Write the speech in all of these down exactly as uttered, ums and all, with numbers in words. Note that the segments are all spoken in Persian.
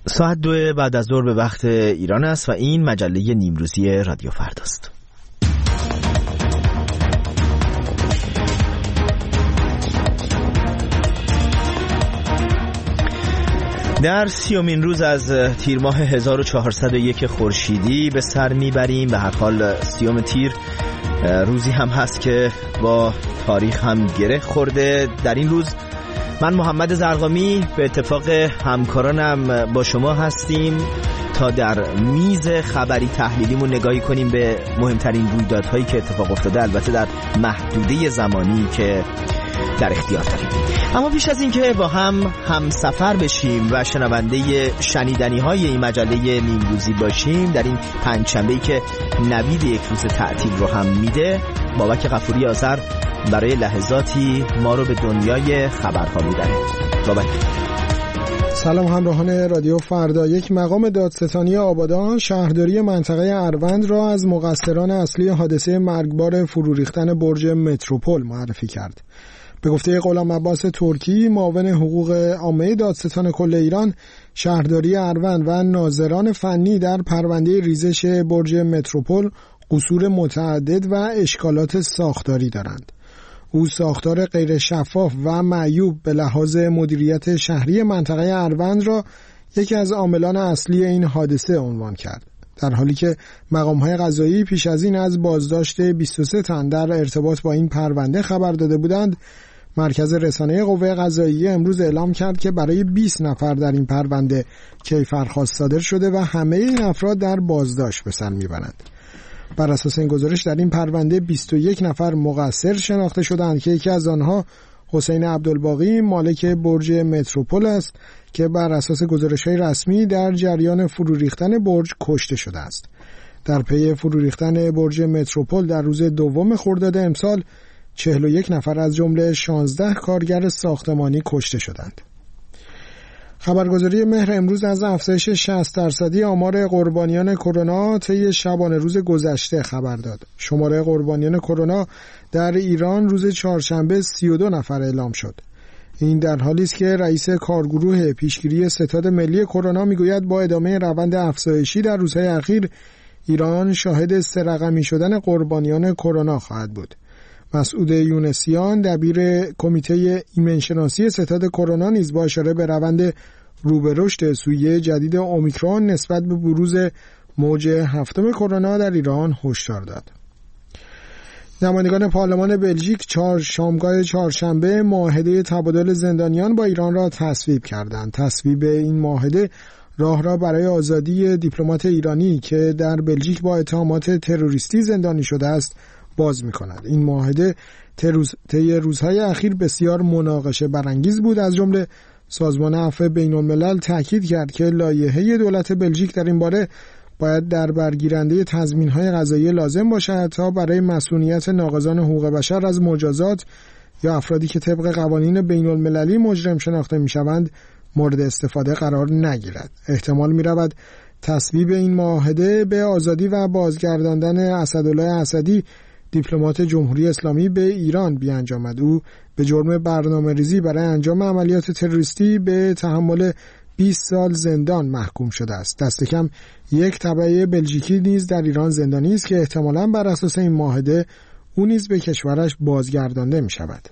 ساعت دو بعد از ظهر به وقت ایران است و این مجله نیمروزی رادیو فرداست. در سیومین روز از تیر ماه هزار و چهارصد و یک خورشیدی به سر میبریم. به هر حال سیوم تیر روزی هم هست که با تاریخ هم گره خورده. در این روز من محمد زرقامی به اتفاق همکارانم با شما هستیم تا در میز خبری تحلیلیمون نگاهی کنیم به مهمترین رویدادهایی که اتفاق افتاده، البته در محدوده زمانی که در اختیار داریم. اما پیش از این که با هم همسفر بشیم و شنونده شنیدنی های این مجله نیمروزی باشیم، در این پنجشنبه‌ای که نوید یک روز تعطیل رو هم میده، بابک غفوری آذر برای لحظاتی ما رو به دنیای خبرها میبره. بابک. سلام همراهان رادیو فردا. یک مقام دادستانی آبادان شهرداری منطقه اروند را از مقصران اصلی حادثه مرگبار فرو ریختن برج متروپول معرفی کرد. به گفته غلام عباس ترکی، معاون حقوق عامه دادستان کل ایران، شهرداری اروند و ناظران فنی در پرونده ریزش برج متروپول قصور متعدد و اشکالات ساختاری دارند. او ساختار غیر شفاف و معیوب به لحاظ مدیریت شهری منطقه اروند را یکی از عاملان اصلی این حادثه عنوان کرد، در حالی که مقام‌های قضایی پیش از این از بازداشت بیست و سه تن در ارتباط با این پرونده خبر داده بودند. مرکز رسانه قوه قضاییه امروز اعلام کرد که برای بیست نفر در این پرونده کیفرخواست صادر شده و همه این افراد در بازداشت به سر میبرند. بر اساس این گزارش در این پرونده بیست و یک نفر مقصر شناخته شدند که یکی از آنها حسین عبدالباقی مالک برج متروپول است که بر اساس گزارش‌های رسمی در جریان فرو ریختن برج کشته شده است. در پی فرو ریختن برج متروپول در روز دوم خرداد امسال چهل و یک نفر از جمله شانزده کارگر ساختمانی کشته شدند. خبرگزاری مهر امروز از افزایش شصت درصدی آمار قربانیان کرونا طی شبانه روز گذشته خبر داد. شماره قربانیان کرونا در ایران روز چهارشنبه سی و دو نفر اعلام شد. این در حالی است که رئیس کارگروه پیشگیری ستاد ملی کرونا میگوید با ادامه روند افزایشی در روزهای اخیر ایران شاهد سه رقمی شدن قربانیان کرونا خواهد بود. مسعود یونسیان دبیر کمیته ایمنشناسی ستاد کرونا نیز با اشاره به روند رو به رشد سویه جدید اومیکرون نسبت به بروز موج هفتم کرونا در ایران هشدار داد. نمایندگان پارلمان بلژیک چهار شامگاه چهارشنبه معاهده تبادل زندانیان با ایران را تصویب کردند. تصویب این معاهده راه را برای آزادی دیپلمات ایرانی که در بلژیک با اتهامات تروریستی زندانی شده است باز می‌کند. این معاهده طی روزهای اخیر بسیار مناقشه برانگیز بود. از جمله سازمان عفو بین‌الملل تاکید کرد که لایحه دولت بلژیک در این باره باید در برگیرنده تضمین‌های قضایی لازم باشد تا برای مسئولیت ناقضان حقوق بشر از مجازات یا افرادی که طبق قوانین بین‌المللی مجرم شناخته می‌شوند مورد استفاده قرار نگیرد. احتمال می‌رود تصویب این معاهده به آزادی و بازگرداندن اسدالله اسدی دیپلمات جمهوری اسلامی به ایران بیانجامد. او به جرم برنامه‌ریزی برای انجام عملیات تروریستی به تحمل بیست سال زندان محکوم شده است. دست کم یک تبعه بلژیکی نیز در ایران زندانی است که احتمالاً بر اساس این معاهده او نیز به کشورش بازگردانده می شود.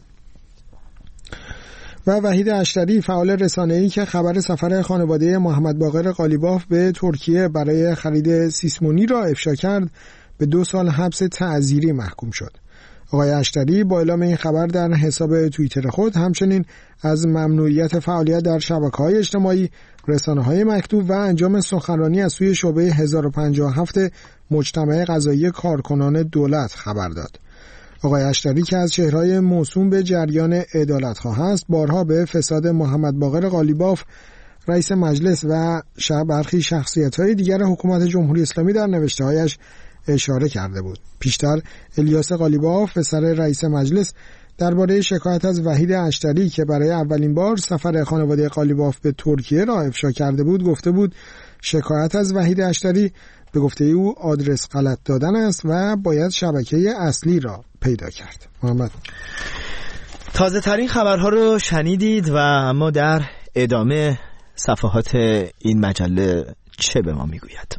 و وحید اشتری فعال رسانه‌ای که خبر سفر خانواده محمد باقر قالیباف به ترکیه برای خرید سیسمونی را افشا کرد به دو سال حبس تعزیری محکوم شد. آقای اشتری با اعلام این خبر در حساب توییتر خود همچنین از ممنوعیت فعالیت در شبکه‌های اجتماعی، رسانه‌های مکتوب و انجام سخنرانی از سوی شعبه هزار و پنجاه و هفت مجتمع قضایی کارکنان دولت خبر داد. آقای اشتری که از چهره‌های موسوم به جریان عدالت‌خواه است، بارها به فساد محمد باقر قالیباف رئیس مجلس و برخی شخصیت‌های دیگر حکومت جمهوری اسلامی در نوشته‌هایش اشاره کرده بود. پیشتر الیاس قالیباف پسر رئیس مجلس درباره شکایت از وحید اشتری که برای اولین بار سفر خانواده قالیباف به ترکیه را افشا کرده بود گفته بود شکایت از وحید اشتری به گفته او آدرس غلط دادن است و باید شبکه اصلی را پیدا کرد. محمد، تازه ترین خبرها رو شنیدید و اما در ادامه صفحات این مجله چه به ما میگوید؟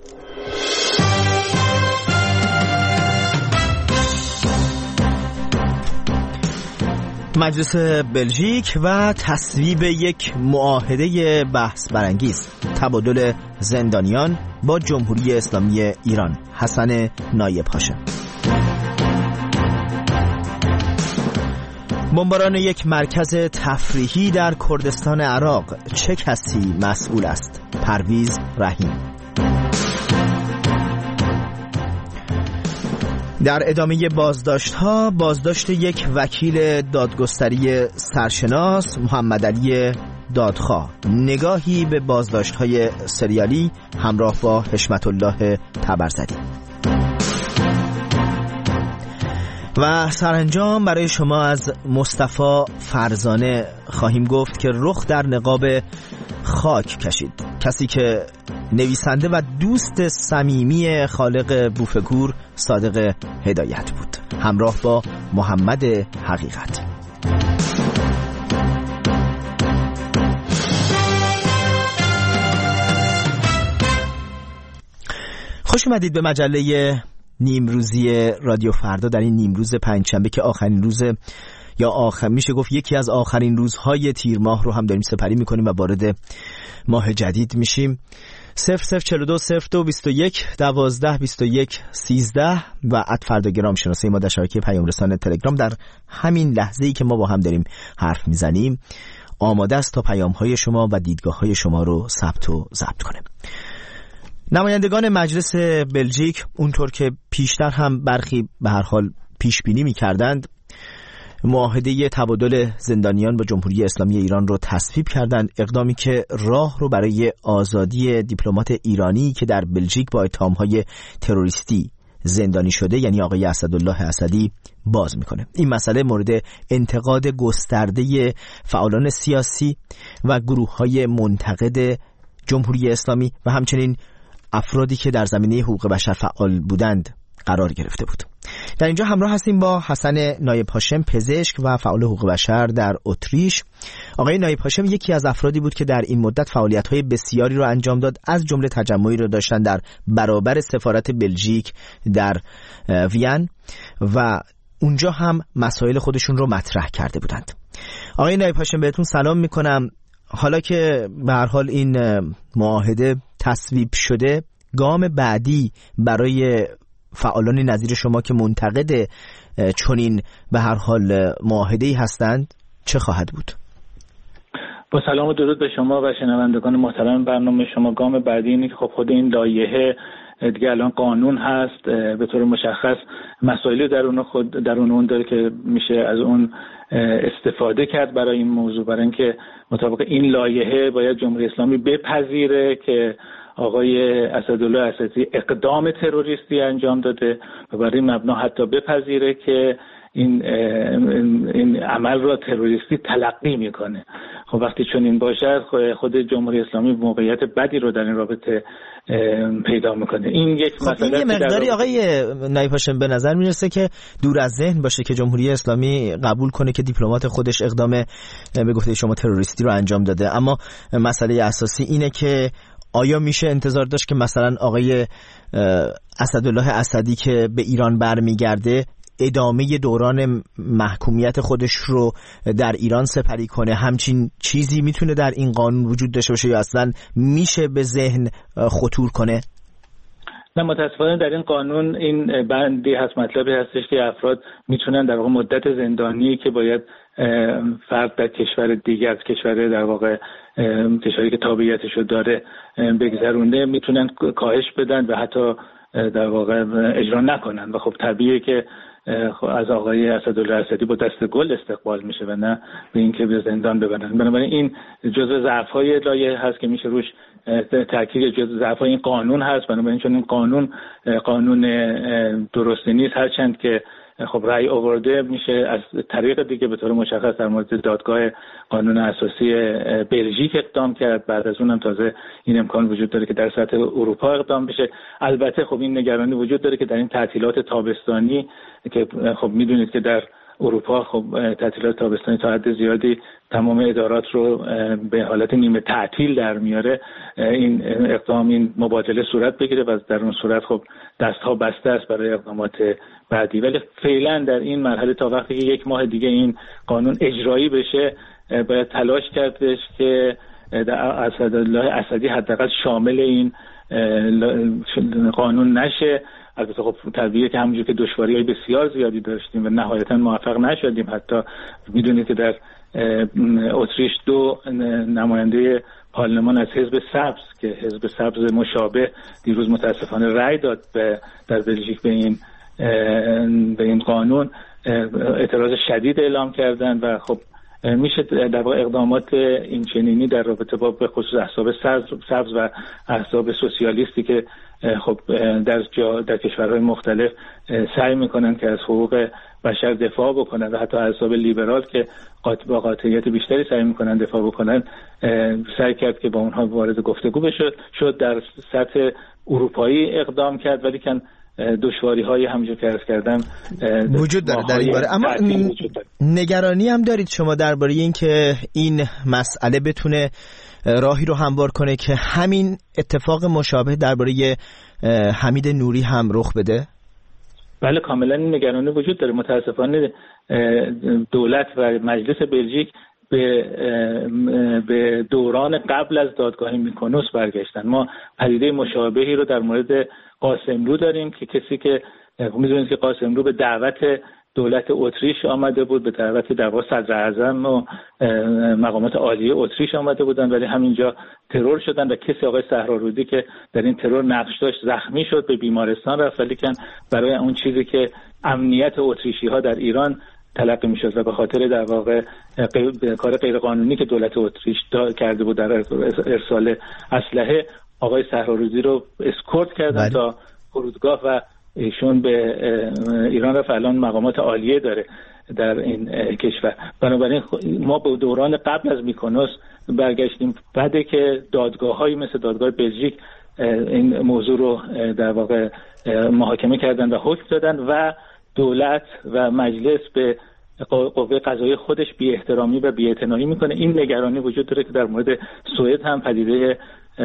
مجلس بلژیک و تصویب یک معاهده بحث برانگیز، تبادل زندانیان با جمهوری اسلامی ایران. حسن نایب هاشم. بمباران یک مرکز تفریحی در کردستان عراق، چه کسی مسئول است؟ پرویز رحیم. در ادامه بازداشت‌ها، بازداشت یک وکیل دادگستری سرشناس محمد علی دادخواه، نگاهی به بازداشت‌های سریالی همراه با حشمت الله تبرزدی. و سرانجام برای شما از مصطفی فرزانه خواهیم گفت که رخ در نقاب خاک کشید، کسی که نویسنده و دوست صمیمی خالق بوفگور صادق هدایت بود، همراه با محمد حقیقت. خوش اومدید به مجله نیمروزی رادیو فردا در این نیمروز پنجشنبه که آخرین روز یا آخر میشه گفت یکی از آخرین روزهای تیر ماه رو هم داریم سپری میکنیم و وارد ماه جدید میشیم. صفر صفر چهل و دو صفر دو بیست و یک دوازده بیست و یک سیزده و ات فرداگرام شناسه ما در شبکه پیام رسان تلگرام. در همین لحظه‌ای که ما با هم داریم حرف میزنیم آماده است تا پیام‌های شما و دیدگاه‌های شما رو ثبت و ضبط کنه. نمایندگان مجلس بلژیک اونطور که پیشتر هم برخی به هر حال پیش بینی می‌کردند معاهده تبادل زندانیان با جمهوری اسلامی ایران رو تصویب کردند، اقدامی که راه رو برای آزادی دیپلمات ایرانی که در بلژیک با اتهام‌های تروریستی زندانی شده یعنی آقای اسدالله اسدی باز میکنه. این مسئله مورد انتقاد گسترده فعالان سیاسی و گروه‌های منتقد جمهوری اسلامی و همچنین افرادی که در زمینه حقوق بشر فعال بودند قرار گرفته بود. در اینجا همراه هستیم با حسن نایب هاشم، پزشک و فعال حقوق بشر در اتریش. آقای نایب هاشم یکی از افرادی بود که در این مدت فعالیت‌های بسیاری رو انجام داد، از جمله تجمعی رو داشتن در برابر سفارت بلژیک در وین و اونجا هم مسائل خودشون رو مطرح کرده بودند. آقای نایب هاشم بهتون سلام میکنم. حالا که به هر حال این معاهده تصویب شده، گام بعدی برای فعالان نظیر شما که منتقد چنین به هر حال معاهده‌ای هستند چه خواهد بود؟ با سلام و درود به شما و شنوندگان محترم برنامه شما. گام بعدی اینه که خب خود این لایحه دیگه الان قانون هست، به طور مشخص مسائلی در اون خود در اون داره که میشه از اون استفاده کرد برای این موضوع، برای اینکه مطابق این لایحه باید جمهوری اسلامی بپذیره که آقای اسدالله اسدی اقدام تروریستی انجام داده و برای این مبنا حتی بپذیره که این این عمل را تروریستی تلقی میکنه. خب وقتی چون این باشد خود جمهوری اسلامی موقعیت بدی رو در این رابطه پیدا میکنه. این یک خب مسئله این مقداری آقای نایب هاشم به نظر میرسه که دور از ذهن باشه که جمهوری اسلامی قبول کنه که دیپلمات خودش اقدام به گفته شما تروریستی رو انجام داده، اما مسئله اساسی اینه که آیا میشه انتظار داشت که مثلا آقای اسدالله اسدی که به ایران برمیگرده ادامه دوران محکومیت خودش رو در ایران سپری کنه؟ همچین چیزی میتونه در این قانون وجود داشته باشه یا اصلا میشه به ذهن خطور کنه؟ نه، متاسفانه در این قانون این بندی هست، مطلبی هستش که افراد میتونن در واقع مدت زندانی که باید فرد در کشور دیگه از کشور در واقع کشوری که تابعیتش رو داره بگذرونده میتونن کاهش بدن و حتی در واقع اجرا نکنن و خب طبیعیه که از آقای اسدالله اسدی با دست گل استقبال میشه و نه به اینکه به زندان ببرن. بنابراین این جزء ضعف‌های لایحه هست که میشه روش تاکید، جزء ضعف‌های این قانون هست. بنابراین چون این قانون قانون درستی نیست، هرچند که خب رأی آورده میشه از طریق دیگه به طور مشخص در مورد دادگاه قانون اساسی بلژیک اقدام کرد. بعد از اونم تازه این امکان وجود داره که در سطح اروپا اقدام بشه. البته خب این نگرانی وجود داره که در این تعطیلات تابستانی که خب میدونید که در اروپا خب تعطیلات تابستانی تا حد زیادی تمام ادارات رو به حالت نیمه تعطیل در میاره، این اقدام این مبادله صورت بگیره و در اون صورت خب دستها بسته است برای اقدامات بعدی. ولی فعلا در این مرحله تا وقتی که یک ماه دیگه این قانون اجرایی بشه باید تلاش کردش که اسدالله اسدی حداقل شامل این قانون نشه. البته خب طبیعیه که همونجور که دشواری‌های بسیار زیادی داشتیم و نهایتاً موفق نشدیم، حتی میدونید که در اتریش دو نماینده پارلمان از حزب سبز که حزب سبز مشابه دیروز متاسفانه رأی داد به در بلژیک به این به این قانون اعتراض شدید اعلام کردن و خب میشه در واقع اقدامات این چنینی در رابطه با به خصوص احزاب سبز و احزاب سوسیالیستی که خب در جا در کشورهای مختلف سعی میکنن که از حقوق بشر دفاع بکنن و حتی احزاب لیبرال که با قاطعیت بیشتری سعی میکنن دفاع بکنن سعی کرد که با اونها وارد گفتگو بشه. شد در سطح اروپایی اقدام کرد ولی کن دشواری های همونجور که عرض کردم وجود داره در این باره. اما نگرانی هم دارید شما درباره این که این مسئله بتونه راهی رو هموار کنه که همین اتفاق مشابه درباره حمید نوری هم رخ بده؟ بله کاملا این نگرانی وجود داره. متاسفانه دولت و مجلس بلژیک به به دوران قبل از دادگاه میکونوس برگشتن. ما پدیده مشابهی رو در مورد قاسملو داریم که کسی که میدونید که قاسملو به دعوت دولت اتریش آمده بود، به دعوت در واقع صدر اعظم و مقامات عالیه اتریش آمده بودن ولی همینجا ترور شدن و کسی آقای صحرارودی که در این ترور نقش داشت زخمی شد، به بیمارستان رفت ولی که برای اون چیزی که امنیت اتریشی ها در ایران تلقی میشد و به خاطر در واقع کار غیرقانونی که دولت اتریش کرده بود در ارسال اسلحه آقای صحرارودی رو اسکورت کردن تا فرودگاه و ایشون به ایران رفت. الان مقامات عالیه داره در این کشور. بنابراین ما به دوران قبل از میکونوس برگشتیم. بعد که دادگاه‌هایی مثل دادگاه بلژیک این موضوع رو در واقع محاکمه کردن و حکم دادن و دولت و مجلس به قوه قضاییه خودش بی احترامی و بی اعتنایی میکنه، این نگرانی وجود داره که در مورد سوئد هم پدیده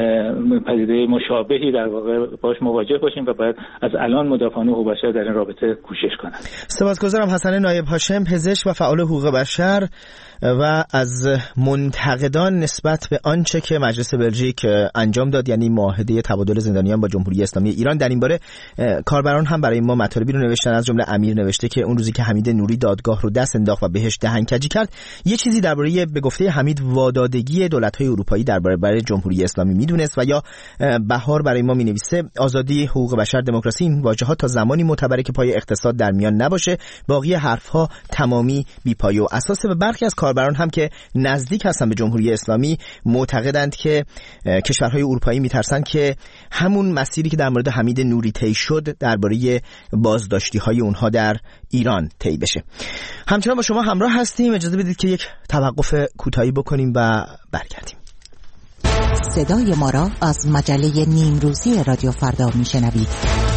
پدیده مشابهی در واقع باش مواجه باشیم و باید از الان مدافعان حقوق بشر در این رابطه کوشش کنند. سپاسگزارم. حسن نایب هاشم، پزشک و فعال حقوق بشر و از منتقدان نسبت به آنچه که مجلس بلژیک انجام داد، یعنی معاهده تبادل زندانیان با جمهوری اسلامی ایران. در این باره کاربران هم برای ما مطالبی رو نوشتن، از جمله امیر نوشته که اون روزی که حمید نوری دادگاه رو دست انداخت و بهش دهنکجی کرد، یه چیزی درباره به گفته حمید وادادگی دولت‌های اروپایی درباره برای جمهوری اسلامی میدونست. و یا بهار برای ما مینویسه آزادی، حقوق بشر، دموکراسی، این واژه‌ها تا زمانی معتبره که پای اقتصاد در میان نباشه، باقی حرف‌ها تمامی بی‌پایه و اساسه. و برخی از کاربران هم که نزدیک هستن به جمهوری اسلامی معتقدند که کشورهای اروپایی میترسن که همون مسیری که در مورد حمید نوری طی شد درباره بازداشتی‌های اونها در ایران طی بشه. همچنان با شما همراه هستیم. اجازه بدید که یک توقف کوتاهی بکنیم و برگردیم. صدای ما را از مجله نیمروزی رادیو فردا میشنوید.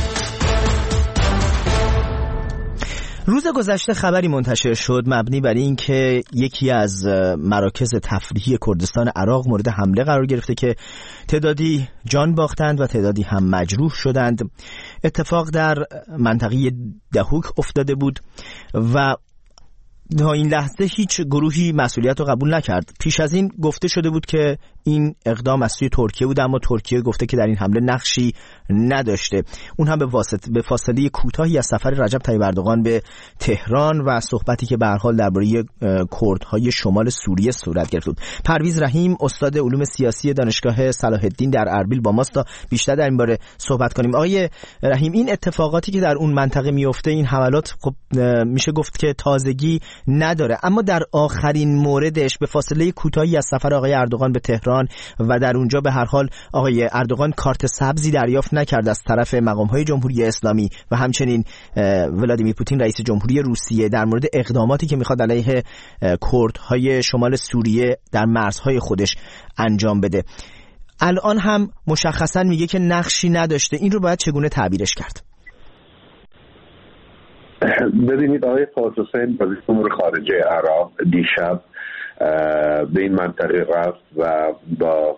روز گذشته خبری منتشر شد مبنی بر این که یکی از مراکز تفریحی کردستان عراق مورد حمله قرار گرفته که تعدادی جان باختند و تعدادی هم مجروح شدند. اتفاق در منطقه دهوک افتاده بود و تا این لحظه هیچ گروهی مسئولیت رو قبول نکرد. پیش از این گفته شده بود که این اقدام از سوی ترکیه بود، اما ترکیه گفته که در این حمله نقشی نداشته. اون هم به واسطه به فاصله کوتاهی از سفر رجب طیب اردوغان به تهران و صحبتی که به هر حال درباره کردهای شمال سوریه صورت گرفت بود. پرویز رحیم، استاد علوم سیاسی دانشگاه صلاح الدین در اربیل با ماست تا بیشتر در این باره صحبت کنیم. آقای رحیم، این اتفاقاتی که در اون منطقه میفته، این حملات، خب میشه گفت که تازگی نداره، اما در آخرین موردش به فاصله کوتاهی از سفر آقای اردوغان به تهران و در اونجا به هر حال آقای اردوغان کارت سبزی دریافت نکرد از طرف مقام‌های جمهوری اسلامی و همچنین ولادیمیر پوتین رئیس جمهوری روسیه در مورد اقداماتی که میخواد علیه کردهای شمال سوریه در مرزهای خودش انجام بده. الان هم مشخصا میگه که نقشی نداشته. این رو باید چگونه تعبیرش کرد؟ ببینید آقای فاطمی حسین وزیر امور خارجه عراق دیشب به این منطقه رفت و با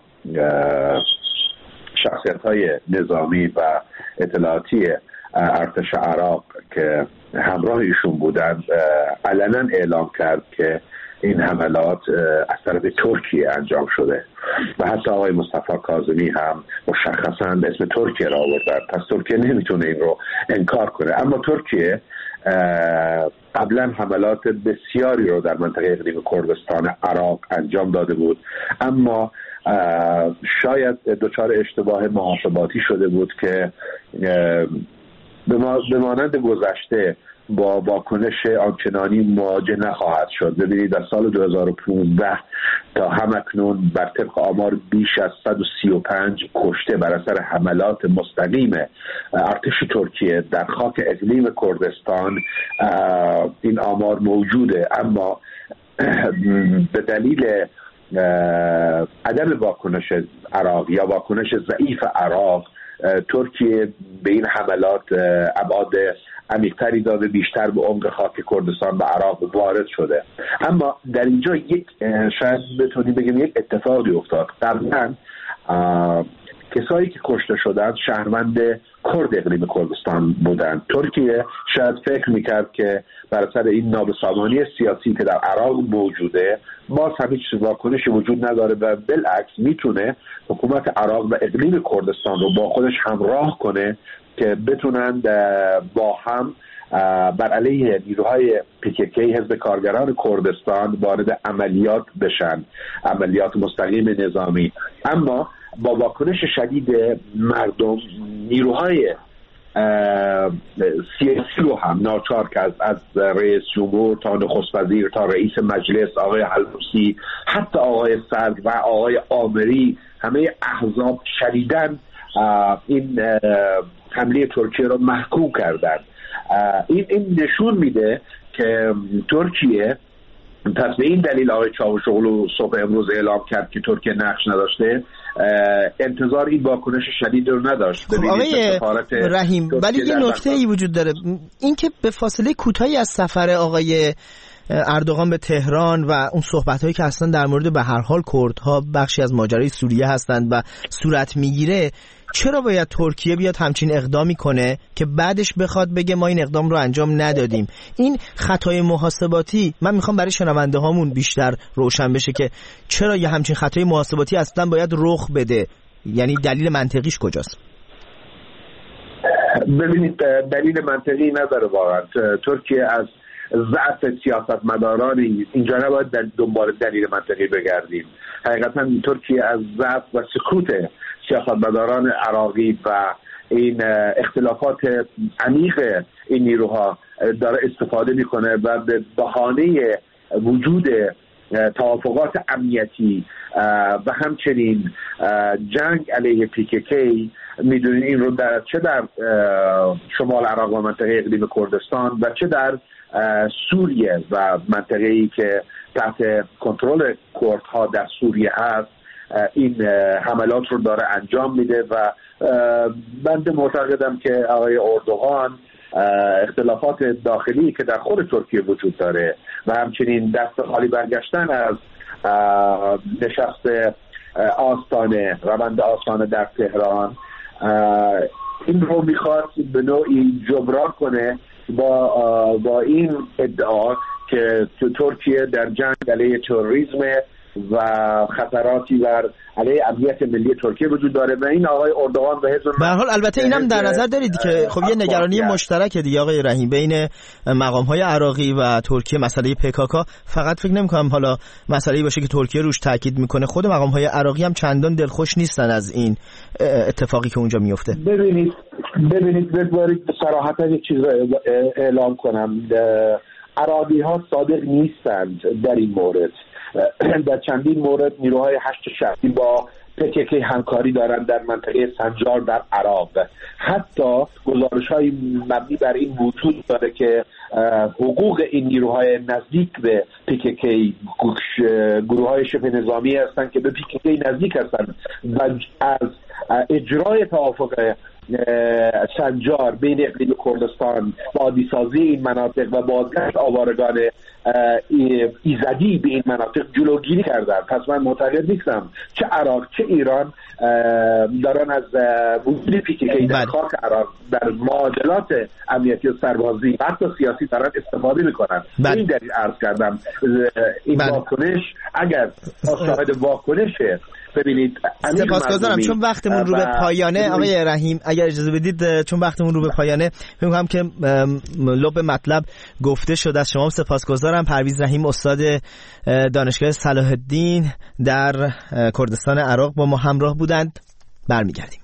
شخصیت‌های نظامی و اطلاعاتی ارتش عراق که همراه ایشون بودند علنا اعلام کرد که این حملات از طرف ترکیه انجام شده و حتی آقای مصطفی کاظمی هم مشخصاً اسم ترکیه را آوردن. پس ترکیه نمیتونه این رو انکار کنه. اما ترکیه قبلا حملات بسیاری رو در منطقه اقلیم کردستان عراق انجام داده بود، اما شاید دچار اشتباه محاسباتی شده بود که به مانند گذشته با واکنش آنچنانی مواجه نخواهد شد. ببینید در سال دو هزار و پانزده تا همکنون بر طبق آمار بیش از صد و سی و پنج کشته بر اثر حملات مستقیم ارتش ترکیه در خاک اقلیم کردستان این آمار موجوده، اما به دلیل عدم واکنش عراق یا واکنش ضعیف عراق ترکیه به این حملات ابعاد عمیق‌تری داده، بیشتر به عمق خاک کردستان و عراق وارد شده. اما در اینجا یک شاید بتونیم بگیم یک اتفاقی افتاد. قبلا کسایی که کشته شدند شهروند کرد اقلیم کردستان بودند. ترکیه شاید فکر میکرد که بر اثر این نابسامانی سیاسی که در عراق موجوده باز هم هیچ واکنشی وجود نداره و بالعکس میتونه حکومت عراق و اقلیم کردستان رو با خودش همراه کنه که بتونن با هم بر علیه نیروهای پی کی کی حزب کارگران کردستان وارد عملیات بشن، عملیات مستقیم نظامی. اما با واکنش شدید مردم نیروهای سیاسی رو هم ناچار کرد، از رئیس جمهور تا نخست وزیر تا رئیس مجلس آقای حلوسی، حتی آقای صدر و آقای آمری، همه احزاب شدیداً این حمله ترکیه رو محکوم کردن. این این نشون میده که ترکیه پس به این دلیل آقای چاوشوغلو صبح امروز اعلام کرد که ترکیه نقش نداشته، انتظار این واکنش شدید رو نداشت. خب آقای رحیم، ولی یه نکته ای وجود داره، این که به فاصله کوتاهی از سفر آقای اردوغان به تهران و اون صحبت‌هایی که اصلا در مورد به هر حال کردها بخشی از ماجرای سوریه هستند و صورت میگیره، چرا باید ترکیه بیاد همچین اقدامی کنه که بعدش بخواد بگه ما این اقدام رو انجام ندادیم؟ این خطای محاسباتی، من میخوام برای شنونده هامون بیشتر روشن بشه که چرا یه همچین خطای محاسباتی اصلا باید رخ بده، یعنی دلیل منطقیش کجاست؟ ببینید دلیل منطقی نداره واقعا. ترکیه از ضعف سیاستمداران اینجا نباید در دنبال دلیل منطقی بگردیم. حقیقتا ترکیه از ضعف و سکوت سیاستمداران عراقی و این اختلافات عمیق این نیروها داره استفاده میکنه و به بهانه وجود توافقات امنیتی و همچنین جنگ علیه پی کی کی میدونین این رو در چه در شمال عراق و منطقه اقلیم کردستان و چه در سوریه و منطقه‌ای که تحت کنترل کردها در سوریه هست این حملات رو داره انجام میده و بنده معتقدم که آقای اردوغان اختلافات داخلی که در خود ترکیه وجود داره و همچنین دست خالی برگشتن از نشست آستانه روند آستانه در تهران این رو میخواد به نوعی جبران کنه با با این ادعا که ترکیه در جنگ علیه تروریسم و خطراتی بر علیه امنیت ملی ترکیه وجود داره و این آقای اردوغان به حزب به هر حال البته اینم در نظر دارید که خب یه نگرانی مشترک دیگه آقای رحیم بین مقام‌های عراقی و ترکیه، مسئله پکاکا. فقط فکر نمی‌کنم حالا مسئله‌ای باشه که ترکیه روش تاکید میکنه، خود مقام‌های عراقی هم چندان دلخوش نیستن از این اتفاقی که اونجا میفته. ببینید ببینید بذارید صراحتاً یک چیز اعلام کنم، عراقی ها صادق نیستند در این مورد. در چندین مورد نیروهای هشت شهری با پی کی کی همکاری دارند در منطقه سنجار در عراق. حتی گزارش‌های مبنی بر این وجود داره که حقوق این نیروهای نزدیک به پی کی کی گروه‌های شبه نظامی هستند که به پی کی کی نزدیک هستند و از اجرای توافق سنجار بین اقلیم کردستان و عادی‌سازی این مناطق و بازگشت آوارگان ایزدی به این مناطق جلوگیری کردن. پس من معتقد نیستم چه عراق چه ایران دارن از وجود پی کی کی در خاک عراق در معادلات امنیتی و سربازی و حتی سیاسی دارن استفاده میکنن. این دلیل عرض کردم این واکنش اگر شاهد واکنشه. ببینید سپاسگزارم چون وقتمون رو به پایانه آقای رحیم، اگر اجازه بدید چون وقتمون رو به پایانه فکر می‌کنم که لب مطلب گفته شد. از شما سپاسگزارم. پرویز رحیم استاد دانشگاه صلاح الدین در کردستان عراق با ما همراه بودند. برمیگردیم.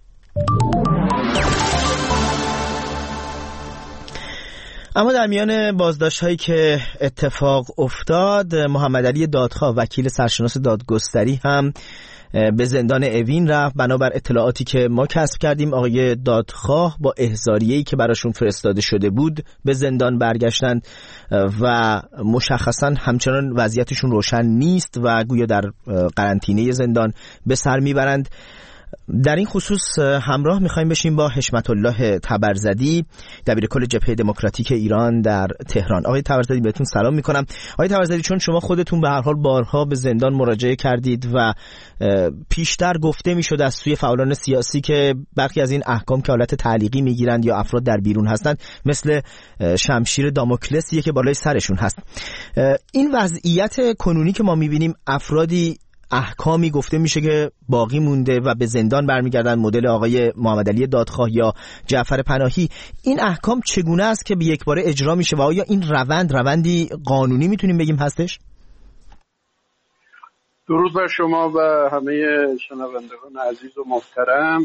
اما در میان بازداشت‌هایی که اتفاق افتاد، محمد علی دادخواه وکیل سرشناس دادگستری هم به زندان اوین رفت. بنابر اطلاعاتی که ما کسب کردیم آقای دادخواه با احضاریه‌ای که براشون فرستاده شده بود به زندان برگشتند و مشخصاً همچنان وضعیتشون روشن نیست و گویا در قرنطینه زندان به سر میبرند. در این خصوص همراه میخوایم بشیم با حشمت الله تبرزدی، دبیرکل جبهه دموکراتیک ایران در تهران. آقای تبرزدی بهتون سلام میکنم. آقای تبرزدی، چون شما خودتون به هر حال بارها به زندان مراجعه کردید و پیشتر گفته میشد از سوی فعالان سیاسی که برخی از این احکام که حالت تعلیقی میگیرند یا افراد در بیرون هستند مثل شمشیر داموکلسیه که بالای سرشون هست. این وضعیت کنونی که ما میبینیم، افرادی احکامی گفته میشه که باقی مونده و به زندان برمیگردن، مدل آقای محمد علی دادخواه یا جعفر پناهی، این احکام چگونه است که به یک باره اجرا میشه و آیا این روند روندی قانونی میتونیم بگیم هستش؟ درود بر شما و همه شنوندگان عزیز و محترم.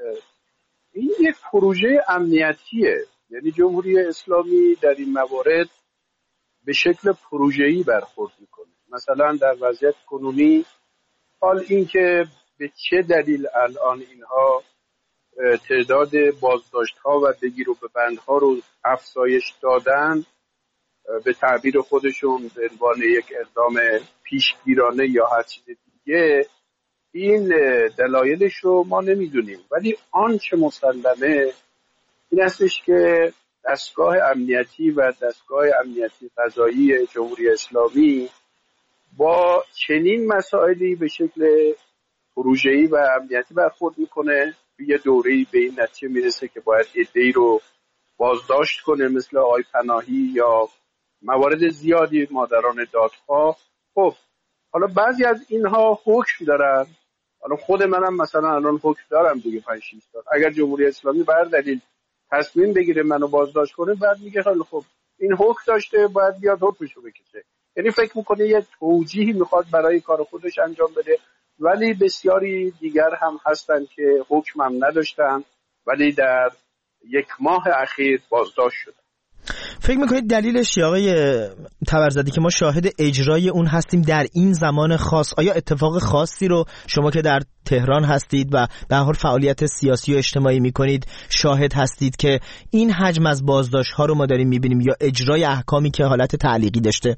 این یک پروژه امنیتیه، یعنی جمهوری اسلامی در این موارد به شکل پروژه‌ای برخورد میکنه. مثلا در وضعیت کنونی، حال اینکه به چه دلیل الان اینها تعداد بازداشت‌ها و بگیر و ببندها رو افزایش دادن، به تعبیر خودشون به عنوان یک اقدام پیشگیرانه یا هر چیز دیگه، این دلایلش رو ما نمیدونیم. ولی آنچه مسلمه این هستش که دستگاه امنیتی و دستگاه امنیتی قضایی جمهوری اسلامی با چنین مسائلی به شکل پروژه‌ای و امنیتی برخورد میکنه. یه دوره‌ای به این نتیجه میرسه که باید عده‌ای رو بازداشت کنه مثل آقای پناهی یا موارد زیادی مادران دادخواه. خب حالا بعضی از اینها حکم دارن، حالا خود منم مثلا الان حکم دارم دیگه پنج شش تا. اگر جمهوری اسلامی بر دلیل تصمیم بگیره منو بازداشت کنه، بعد میگه خیلی خب این حکم داشته باید بیاد حکمشو بکشه. یعنی فکر میکنه یه توجیهی میخواد برای کار خودش انجام بده. ولی بسیاری دیگر هم هستن که حکم هم نداشتن ولی در یک ماه اخیر بازداشت شدن. فکر میکنید دلیلش چیه آقای تبرزدی که ما شاهد اجرای اون هستیم در این زمان خاص؟ آیا اتفاق خاصی رو شما که در تهران هستید و به هر حال فعالیت سیاسی و اجتماعی میکنید شاهد هستید که این حجم از بازداشت ها رو ما داریم میبینیم یا اجرای احکامی که حالت تعلیقی داشته؟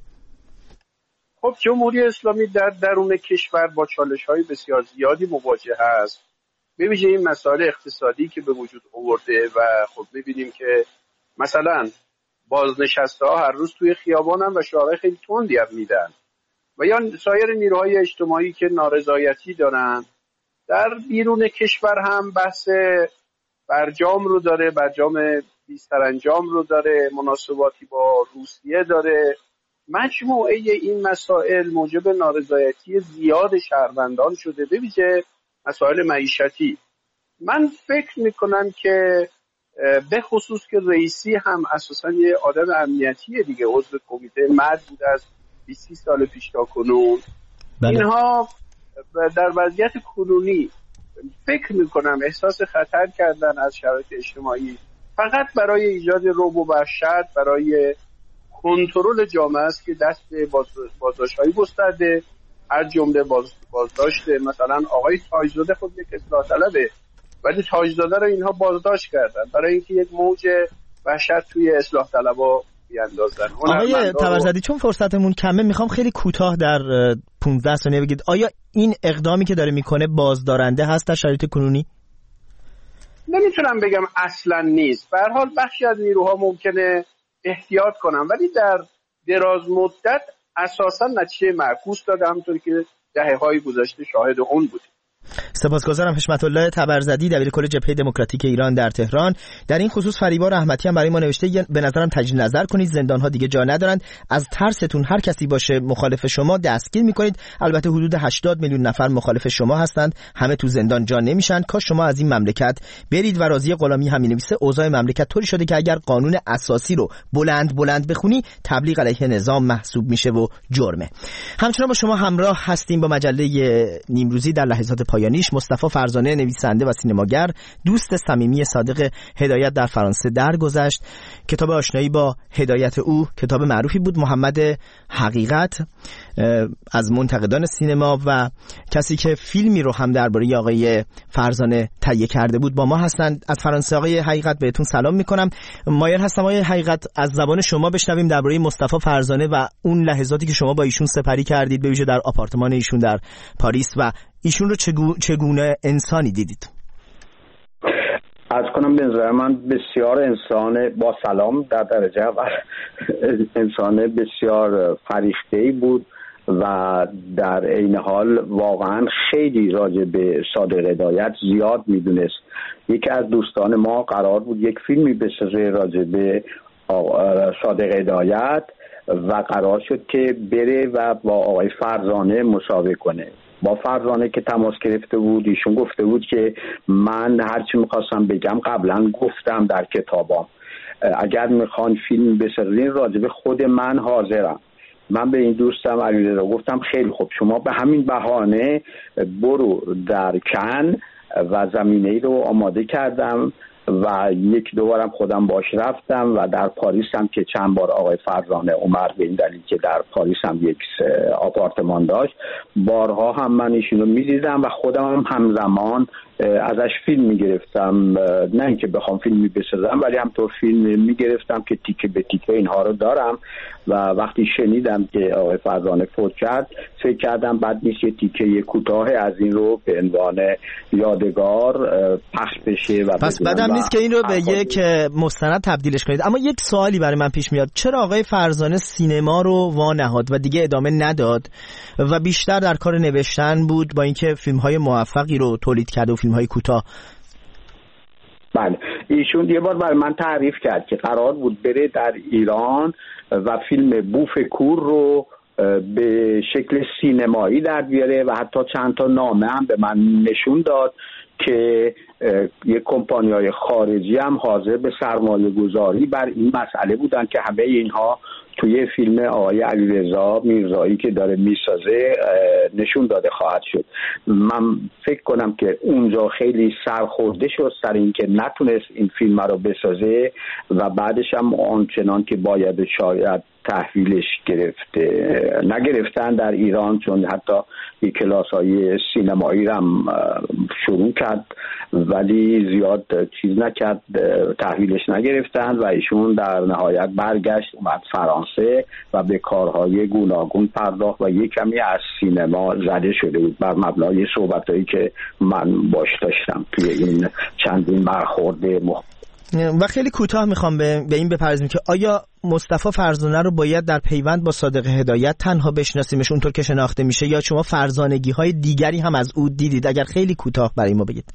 خب جمهوری اسلامی در درون کشور با چالش‌های بسیار زیادی مواجه است. ببینید این مسائل اقتصادی که به وجود آورده و خب می‌بینیم که مثلا بازنشسته‌ها هر روز توی خیابانن و شعارهای خیلی تندی هم میدن و یا سایر نیروهای اجتماعی که نارضایتی دارن. در بیرون کشور هم بحث برجام رو داره، برجام بیست سرانجام رو داره، مناسباتی با روسیه داره. مجموعه این مسائل موجب نارضایتی زیاد شهروندان شده، به ویژه مسائل معیشتی. من فکر میکنم که به خصوص که رئیسی هم اساسا یه آدم امنیتیه دیگه، عضو کمیته مرد بوده از بیست سال پیش تا کنون. بله. اینها در وضعیت کنونی فکر میکنم احساس خطر کردن از شرایط اجتماعی فقط برای ایجاد رعب و وحشت، برای کنترل جامعه است که دست به بازداشت‌های گسترده، هر جمله باز بازداشته. مثلا آقای تاج‌زاده خود یک اصلاح طلبه ولی تاج‌زاده رو اینها بازداشت کردن برای اینکه یک موج وحشت توی اصلاح طلبا بیاندازن. آقای تبرزدی چون فرصتمون کمه میخوام خیلی کوتاه در پانزده ثانیه بگید آیا این اقدامی که داره میکنه بازدارنده هست در شرایط کنونی؟ نمیتونم بگم اصلا نیست. به هر حال بخشی از نیروها ممکنه احتیاط کنم، ولی در دراز مدت اساسا نتیجه معکوس داده، همونطوری که دهه‌های گذشته شاهد اون بودیم. سپاسگزارم. حشمت الله تبرزدی، دبیرکل جبهه دموکراتیک ایران در تهران. در این خصوص فریبا رحمتی هم برای ما نوشته به نظرم تجدید نظر کنید، زندان‌ها دیگه جا ندارند، از ترستون هر کسی باشه مخالف شما دستگیر می‌کنید. البته حدود هشتاد میلیون نفر مخالف شما هستند، همه تو زندان جا نمیشن. کاش شما از این مملکت برید و راضی غلامی هم می‌نویسه. اوضاع مملکت طوری شده که اگر قانون اساسی رو بلند بلند بخونی تبلیغ علیه نظام محسوب میشه و جرمه. همچنان با شما همراه هستیم با مجله نیمروزی در لحظات پایانیش. مصطفی فرزانه نویسنده و سینماگر، دوست صمیمی صادق هدایت در فرانسه درگذشت. کتاب آشنایی با هدایت او کتاب معروفی بود. محمد حقیقت از منتقدان سینما و کسی که فیلمی رو هم درباره آقای فرزانه تهیه کرده بود با ما هستند. از فرانسه آقای حقیقت بهتون سلام میکنم. مایل هستم آقای حقیقت از زبان شما بشنویم درباره مصطفی فرزانه و اون لحظاتی که شما با ایشون سپری کردید، به ویژه در آپارتمان ایشون در پاریس، و ایشون رو چگو... چگونه انسانی دیدید؟ از کنم به نظر من بسیار انسان با سلام در درجه اول، انسان بسیار فریخته‌ای بود و در عین حال واقعا خیلی راجع به صادق هدایت زیاد میدونست. یکی از دوستان ما قرار بود یک فیلمی بسازه راجع به صادق هدایت و قرار شد که بره و با آقای فرزانه مسابقه کنه. با فرزانه که تماس گرفته بود، ایشون گفته بود که من هرچی میخواستم بگم قبلا گفتم در کتابام، اگر میخوان فیلم بسازین راجع به خود من حاضرم. من به این دوستم علیرضا گفتم خیلی خوب، شما به همین بهانه برو در کن و زمینه ای رو آماده کردم و یک دو بارم خودم باش رفتم و در پاریس هم که چند بار آقای فرزانه اومد، به این دلیل که در پاریس هم یک آپارتمان داشت، بارها هم من ایشونو می‌دیدم و خودم هم همزمان ازش فیلم میگرفتم. نه اینکه بخوام فیلمی بسازم ولی همطور فیلم میگرفتم که تیکه به تیکه اینها رو دارم و وقتی شنیدم که آقای فرزانه فوت کرد فکر کردم بد نیست یه تیکه کوتاه از این رو به عنوان یادگار پخش بشه و پس بدم نیست که این رو به یک مستند تبدیلش کنید. اما یک سوالی برای من پیش میاد، چرا آقای فرزانه سینما رو وانهاد و دیگه ادامه نداد و بیشتر در کار نوشتن بود، با اینکه فیلم‌های موفقی رو تولید کرده و فیلم‌های کوتاه؟ بله، ایشون یه بار برای من تعریف کرد که قرار بود بره در ایران و فیلم بوف کور رو به شکل سینمایی در بیاره و حتی چند تا نامه هم به من نشون داد که یک کمپانی‌های خارجی هم حاضر به سرمایه گذاری بر این مسئله بودن که همه اینها توی فیلم آقای علیرضا میرزایی که داره میسازه نشون داده خواهد شد. من فکر کنم که اونجا خیلی سرخورده شد سر این که نتونست این فیلم رو بسازه و بعدش هم آنچنان که باید شاید تحویلش گرفته نگرفتن در ایران، چون حتی یک کلاس های سینمایی هم شروع کرد ولی زیاد چیز نکرد، تحویلش نگرفتن و ایشون در نهایت برگشت اومد فرانسه و به کارهای گوناگون پرداخت و یک کمی از سینما زده شده بود بر مبنای صحبتایی که من باش داشتم توی این چندین برخورده مخ... و خیلی کوتاه میخوام به, به این بپردازیم که آیا مصطفی فرزانه رو باید در پیوند با صادق هدایت تنها بشناسیمش اونطور که شناخته میشه یا شما فرزانگی های دیگری هم از او دیدید؟ اگر خیلی کوتاه برای ما بگید.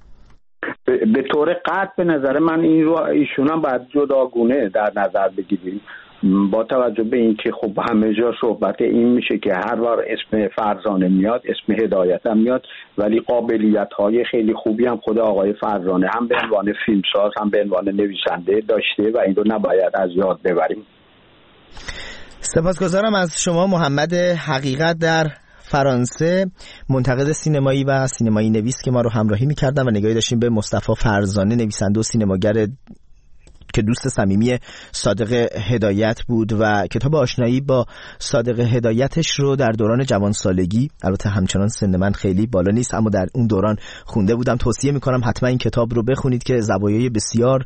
به طور قطع به نظر من این رو ایشون هم باید جداگونه در نظر بگیریم، با توجه به اینکه خب همه جا صحبت این میشه که هر بار اسم فرزانه میاد اسم هدایت هم میاد، ولی قابلیت های خیلی خوبی هم خود آقای فرزانه هم به عنوان فیلمساز هم به عنوان نویسنده داشته و این رو نباید از یاد ببریم. سپاسگزارم از شما محمد حقیقت در فرانسه، منتقد سینمایی و سینمایی نویس که ما رو همراهی می‌کردن و نگاهی داشتیم به مصطفی فرزانه، نویسنده و سینماگر که دوست صمیمی صادق هدایت بود و کتاب آشنایی با صادق هدایتش رو در دوران جوانسالگی، البته همچنان سن من خیلی بالا نیست اما در اون دوران خونده بودم. توصیه میکنم حتما این کتاب رو بخونید که زوایای بسیار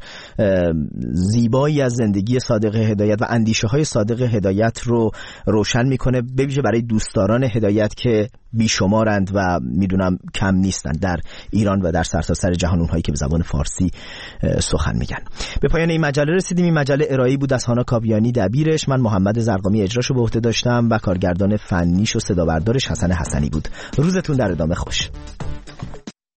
زیبایی از زندگی صادق هدایت و اندیشه های صادق هدایت رو روشن میکنه، به ویژه برای دوستداران هدایت که بیشمارند و میدونم کم نیستند در ایران و در سرتاسر جهان، اونهایی که به زبان فارسی سخن میگن. به پایان این مجله رسیدیم. این مجله ارائه‌ای بود از هانا کاویانی دبیرش، من محمد زرقامی اجراشو به عهده داشتم و کارگردان فنیش و صدابردارش حسن حسنی بود. روزتون در ادامه خوش.